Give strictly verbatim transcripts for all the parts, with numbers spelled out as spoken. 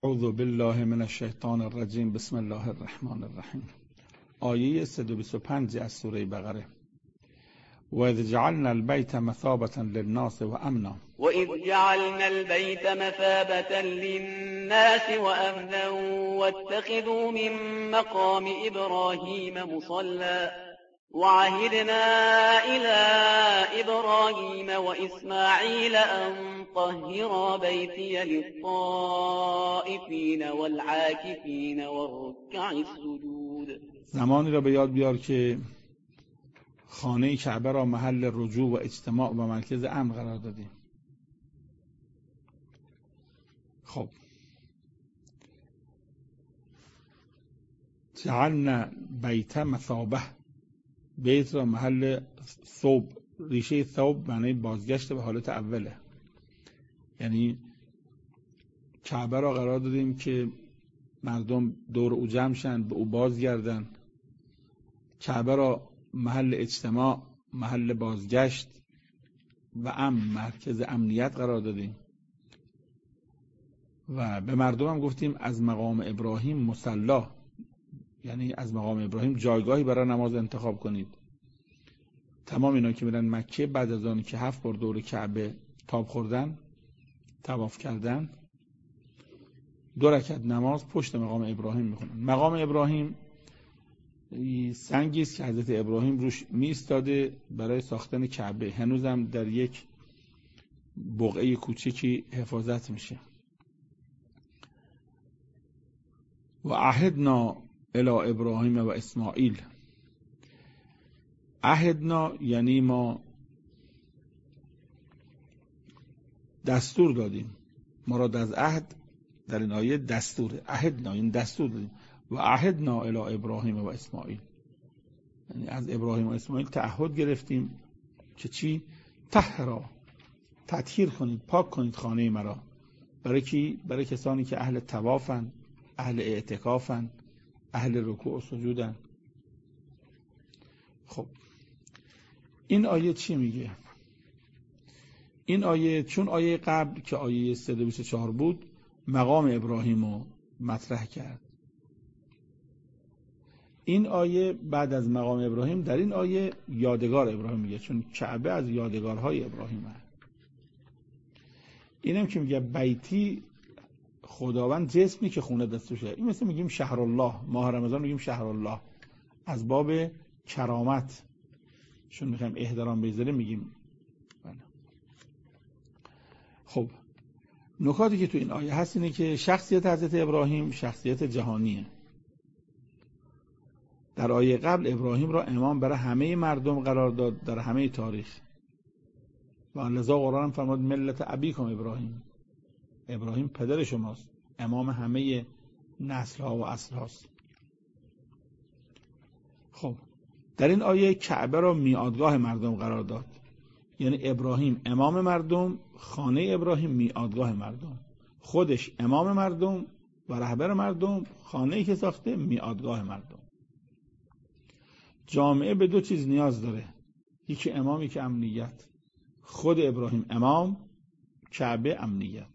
اعوذ بالله من الشیطان الرجیم. بسم الله الرحمن الرحیم. آیه صد و بیست و پنج از سوره بقره. و اذ جعلنا البیت مثابة للناس و امنا و اذ جعلنا البیت مثابة للناس و امنا واتخذوا من مقام ابراهیم مصلا وعهدنا إلى إبراهيم وإسماعيل أن طهرا بيتي للطائفين والعاكفين والركع السجود. زمانی را به یاد بیار که خانه کعبه را محل رجوع و اجتماع و مرکز امن قرار دادیم. خب جعلنا بیت مثابه، بیت را محل ثوب، ریشه ثوب معنی بازگشت به حالت اوله، یعنی کعبه را قرار دادیم که مردم دور او جمع شن، به او بازگردن. کعبه را محل اجتماع، محل بازگشت و امن، مرکز امنیت قرار دادیم. و به مردم هم گفتیم از مقام ابراهیم مصلا، یعنی از مقام ابراهیم جایگاهی برای نماز انتخاب کنید. تمام اینا که میرن مکه بعد از آن که هفت بار دور کعبه تاب خوردن، طواف کردن، دو رکعت نماز پشت مقام ابراهیم میخونن. مقام ابراهیم سنگی است که حضرت ابراهیم روش میایستاده برای ساختن کعبه، هنوزم در یک بقعه کوچکی حفاظت میشه. و عهدنا الی ابراهیم و اسماعیل. عهدنا یعنی ما دستور دادیم. مراد از عهد در این آیه دستوره. عهدنا این دستور دادیم. و عهدنا الی ابراهیم و اسماعیل، یعنی از ابراهیم و اسماعیل تعهد گرفتیم که چی؟ طهرا، تطهیر کنید، پاک کنید خانه مرا. برای کی؟ برای کسانی که اهل طوافن، اهل اعتکافن، اهل رکوع و سجودن. خب این آیه چی میگه؟ این آیه چون آیه قبل که آیه صد و بیست و چهار بود مقام ابراهیم رو مطرح کرد، این آیه بعد از مقام ابراهیم در این آیه یادگار ابراهیم میگه، چون کعبه از یادگارهای ابراهیمه. اینم که میگه بیتی، خداوند جسمی که خونه دستوشه. این مثل میگیم شهر الله، ماه رمضان میگیم شهر الله، از باب کرامت، چون میخوایم احترام بذاریم میگیم. خب نکاتی که تو این آیه هست اینه که شخصیت حضرت ابراهیم شخصیت جهانیه. در آیه قبل ابراهیم را امام برای همه مردم قرار داد در همه تاریخ، و لذا قرآن هم فرمود ملت ابیکم ابراهیم، ابراهیم پدر شماست، امام همه نسل ها و اصل هاست. خب در این آیه کعبه را میادگاه مردم قرار داد، یعنی ابراهیم امام مردم، خانه ابراهیم میادگاه مردم، خودش امام مردم و رهبر مردم، خانه‌ای که ساخته میادگاه مردم. جامعه به دو چیز نیاز داره، یکی امام، یکی امنیت. خود ابراهیم امام، کعبه امنیت.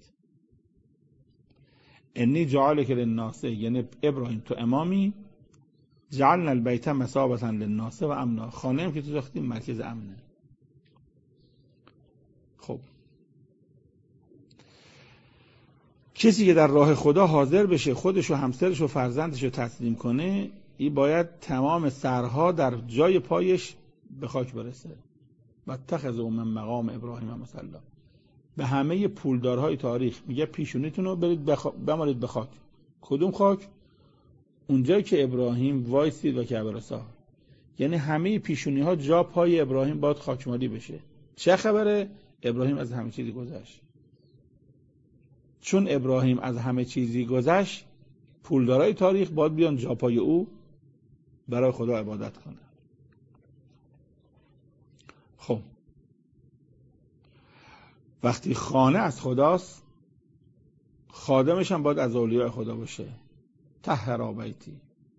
انی جعلک للناس، یعنی ابراهیم تو امامی، جعلنا البیت مثابة للناس و امنا، خانه هم که تو ساختی مرکز امنه. خب کسی که در راه خدا حاضر بشه خودش و همسرش و فرزندش رو تسلیم کنه، این باید تمام سرها در جای پایش به خاک برسه. و اتخذوا من مقام ابراهیم مصلا. به همه پولدارهای تاریخ میگه پیشونیتون رو برید بخ... بمالید به خاک. کدوم خاک؟ اونجایی که ابراهیم وایسید و کعبه را ساخت. یعنی همه پیشونی ها جا پای ابراهیم باید خاکمالی بشه. چه خبره؟ ابراهیم از همه چیزی گذشت. چون ابراهیم از همه چیزی گذشت، پولدارای تاریخ باید بیان جا پای او برای خدا عبادت کنند. خب وقتی خانه از خداست، خادمش هم باید از اولیاء خدا باشه. طهرا بیتی.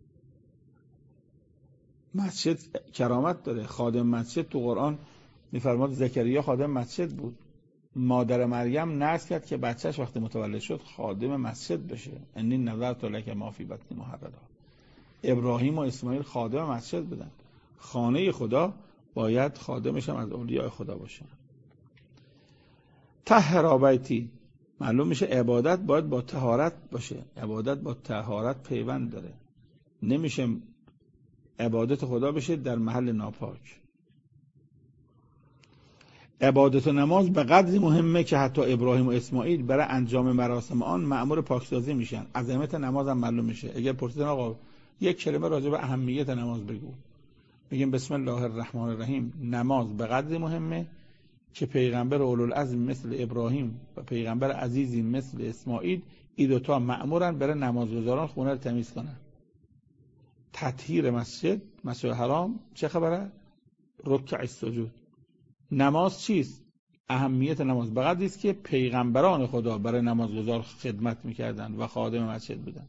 مسجد کرامت داره. خادم مسجد تو قرآن میفرماد زکریا خادم مسجد بود. مادر مریم نذر کرد که بچهش وقتی متولد شد خادم مسجد بشه. انی نذرت لک ما فی بطنی محررا. ابراهیم و اسماعیل خادم مسجد بودن. خانه خدا باید خادمش هم از اولیاء خدا باشه. طهر بیتی، معلوم میشه عبادت باید با طهارت باشه. عبادت با طهارت پیوند داره. نمیشه عبادت خدا بشه در محل ناپاک. عبادت و نماز به قدری مهمه که حتی ابراهیم و اسماعیل برای انجام مراسم آن مأمور پاکسازی میشن. عظمت نماز هم معلوم میشه. اگر پرسیدن آقا یک کلمه راجع به اهمیت نماز بگو، میگیم بسم الله الرحمن الرحیم. نماز به قدری مهمه که پیغمبر اولوالعزم مثل ابراهیم و پیغمبر عزیزی مثل اسماعیل این دوتا مأمورن برای نمازگزاران خونه رو تمیز کنن. تطهیر مسجد، مسجد حرام چه خبره؟ رکع السجود. نماز چیست؟ اهمیت نماز به قدری است که پیغمبران خدا برای نمازگزار خدمت میکردن و خادم مسجد بودن.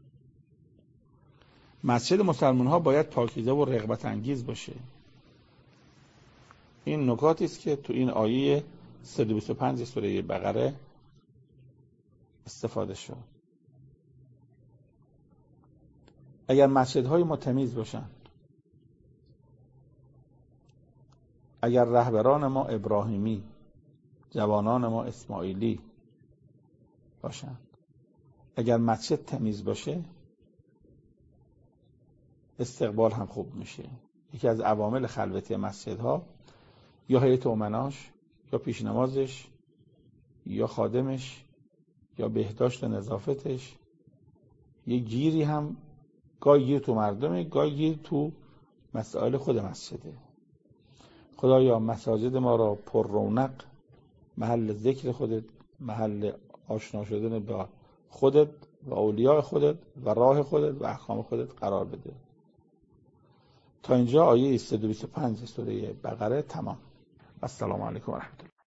مسجد مسلمان ها باید پاکیزه و رغبت انگیز باشه. این نکاتی است که تو این آیه صد و بیست و پنج سوره بقره استفاده شد. اگر مسجدهای ما تمیز باشن، اگر رهبران ما ابراهیمی، جوانان ما اسماعیلی باشن، اگر مسجد تمیز باشه استقبال هم خوب میشه. یکی از عوامل خلوتی مسجدها یا هیئت امناش یا پیش نمازش یا خادمش یا بهداشت و نظافتش. یه گیری هم گاهی گیر تو مردمه، گاهی گیر تو مسائل خود مسجده. خدایا مساجد ما را پر رونق، محل ذکر خودت، محل آشنا شدن با خودت و اولیاء خودت و راه خودت و احکام خودت قرار بده. تا اینجا آیه صد و بیست و پنج سوره بقره تمام. السلام علیکم و رحمت الله.